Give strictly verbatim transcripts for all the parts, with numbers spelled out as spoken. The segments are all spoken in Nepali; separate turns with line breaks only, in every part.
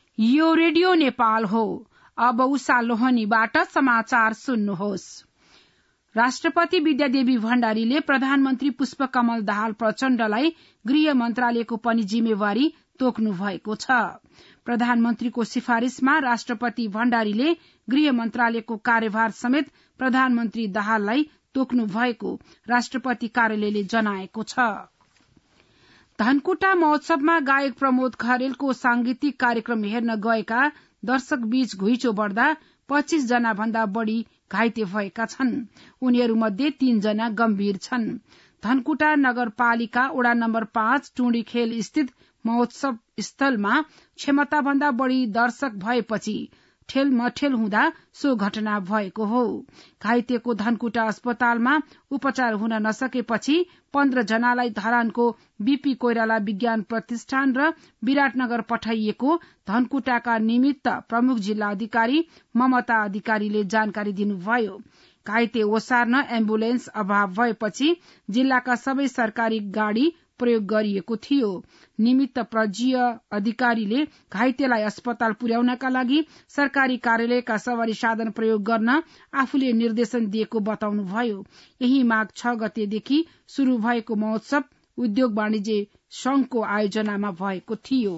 यो रेडियो नेपाल हो। अब उषा लोहनीबाट समाचार सुन्नुहोस्। राष्ट्रपति विद्यादेवी भण्डारीले प्रधानमन्त्री पुष्पकमल दाहाल प्रचण्डलाई गृह मन्त्रालयको पनि जिम्मेवारी तोक्नु भएको छ। प्रधानमन्त्रीको सिफारिशमा राष्ट्रपति भण्डारीले गृह मन्त्रालयको कार्यभार समेत प्रधानमन्त्री दाहाललाई तोक्नु भएको राष्ट्रपति कार्यालयले जनाएको छ। धनकुटा महोत्सवमा गायक प्रमोद खरेलको सांगीतिक कार्यक्रम हेर्न गएका दर्शक बीच घुइँचो बढ्दा पच्चीस जना भन्दा बढ़ी घाइते भएका छन्। उनीहरूमध्ये तीन जना गम्भीर छन्। धनकुटा नगरपालिका वडा नम्बर पाँच टुँडी खेल स्थित महोत्सव स्थलमा क्षमता भन्दा बढ़ी दर्शक भएपछि ठेलमठेल हुँदा सो घटना भएको हो। घाइतेको धनकुटा अस्पतालमा उपचार हुन नसकेपछि पन्ध्र जनालाई धरानको बीपी कोइराला विज्ञान प्रतिष्ठान र विराटनगर पठाइएको धनकुटाका निमित्त प्रमुख जिल्ला अधिकारी ममता अधिकारीले जानकारी दिनुभयो। घाइते ओसार्न एम्बुलेन्स अभाव भएपछि जिल्लाका सबै सरकारी गाड़ी प्रयोग गरिएको थियो। निमित्त प्रजीय अधिकारीले घाइतेलाई अस्पताल पुर्याउनका लागि सरकारी कार्यालयका सवारी साधन प्रयोग गर्न आफूले निर्देशन दिएको बताउनुभयो। यही माघ छ गतेदेखि शुरू भएको महोत्सव उद्योग वाणिज्य संघको आयोजनामा भएको थियो।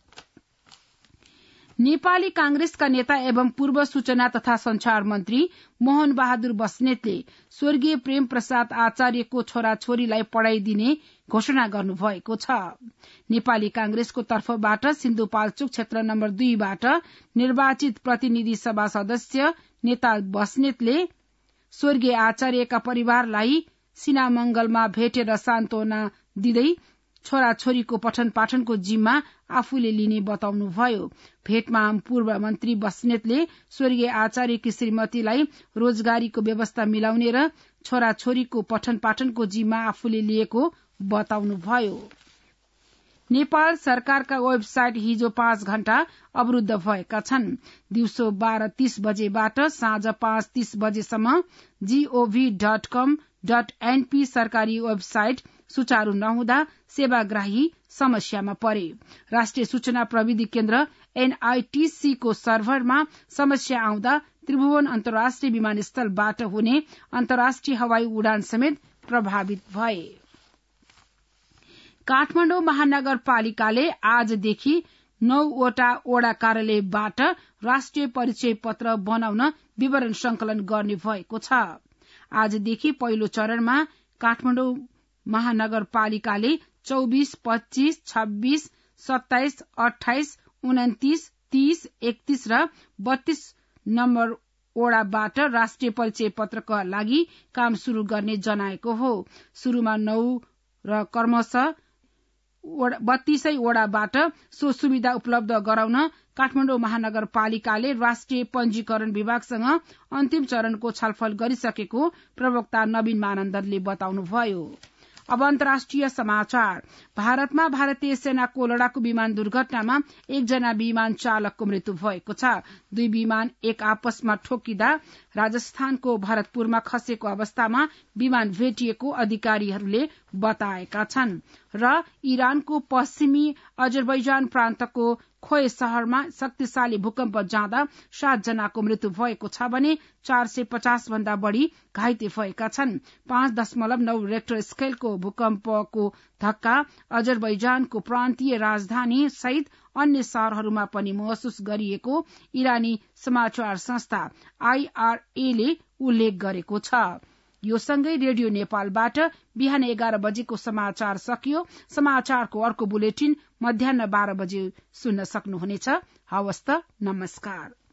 नेपाली कांग्रेसका नेता एवं पूर्व सूचना तथा संचार मन्त्री मोहन बहादुर बस्नेतले स्वर्गीय प्रेम प्रसाद आचार्यको छोराछोरीलाई पढ़ाई दिने घोषणा गर्नुभएको छ। नेपाली कांग्रेसको तर्फबाट सिन्धुपाल्चोक क्षेत्र नम्बर दुईबाट निर्वाचित प्रतिनिधि सभा सदस्य नेता बस्नेतले स्वर्गीय आचार्यका परिवारलाई सिनामंगलमा भेटेर सान्त्वना दिँदै छोराछोरीको पठन पाठनको जिम्मा आफूले लिने बताउनुभयो। भेटमा पूर्व मन्त्री बस्नेतले स्वर्गीय आचार्यकी श्रीमतीलाई रोजगारीको व्यवस्था मिलाउने र छोराछोरीको पठन पाठनको जिम्मा आफूले लिएको बताउनुभयो। नेपाल सरकारका वेबसाइट हिजो पाँच घण्टा अवरूद्ध भएका छन्। दिउँसो बाह्र तीस बजेबाट साँझ पाँच तीस बजेसम्म GOV dot com dot NP सरकारी वेबसाइट सुचारू नहुँदा सेवाग्राही समस्यामा परे। राष्ट्रिय सूचना प्रविधि केन्द्र एनआईटीसी को सर्भरमा समस्या आउँदा त्रिभुवन अन्तर्राष्ट्रिय विमानस्थलबाट हुने अन्तर्राष्ट्रिय हवाई उडान समेत प्रभावित भए। काठमाडौँ महानगरपालिकाले आजदेखि नौवटा वडा कार्यालयबाट राष्ट्रिय परिचय पत्र बनाउन विवरण संकलन गर्ने भएको छ। आजदेखि पहिलो चरणमा काठमाडौँ महानगरपालिकाले चौबीस, पच्चीस, छब्बीस, सत्ताइस, अठाइस, उन्तिस, तीस, एकतीस र बत्तीस नम्बर वडाबाट राष्ट्रिय परिचय पत्रका लागि काम शुरू गर्ने जनाएको हो। शुरूमा नौ र क्रमशः बत्तीसै वडाबाट सो सुविधा उपलब्ध गराउन काठमाडौँ महानगरपालिकाले राष्ट्रिय पंजीकरण विभागसँग अन्तिम चरणको छलफल गरिसकेको प्रवक्ता नवीन मानन्दरले बताउनुभयो। अब अन्तर्राष्ट्रिय समाचार। भारतमा भारतीय सेनाको लडाकू विमान दुर्घटनामा एकजना विमान चालकको मृत्यु भएको छ। दुई विमान एक आपसमा ठोकिँदा राजस्थानको भरतपुरमा खसेको अवस्थामा विमान भेटिएको अधिकारीहरूले बताएका छन् र इरानको पश्चिमी अजरबैजान प्रान्तको खोय शहरमा शक्तिशाली भूकम्प जाँदा सात जनाको मृत्यु भएको छ भने चार सय पचास भन्दा बढ़ी घाइते भएका छन्। पाँच दशमलव नौ रेक्टर स्केलको भूकम्पको धक्का अजरबैजानको प्रान्तीय राजधानी सहित अन्य शहरहरूमा पनि महसुस गरिएको इरानी समाचार संस्था आईआरएले उल्लेख गरेको छ। यो सँगै रेडियो नेपालबाट बिहान एघार बजेको समाचार सकियो। समाचारको अर्को बुलेटिन मध्याह्न बाह्र बजे सुन्न सक्नुहुनेछ। हवस् त, नमस्कार।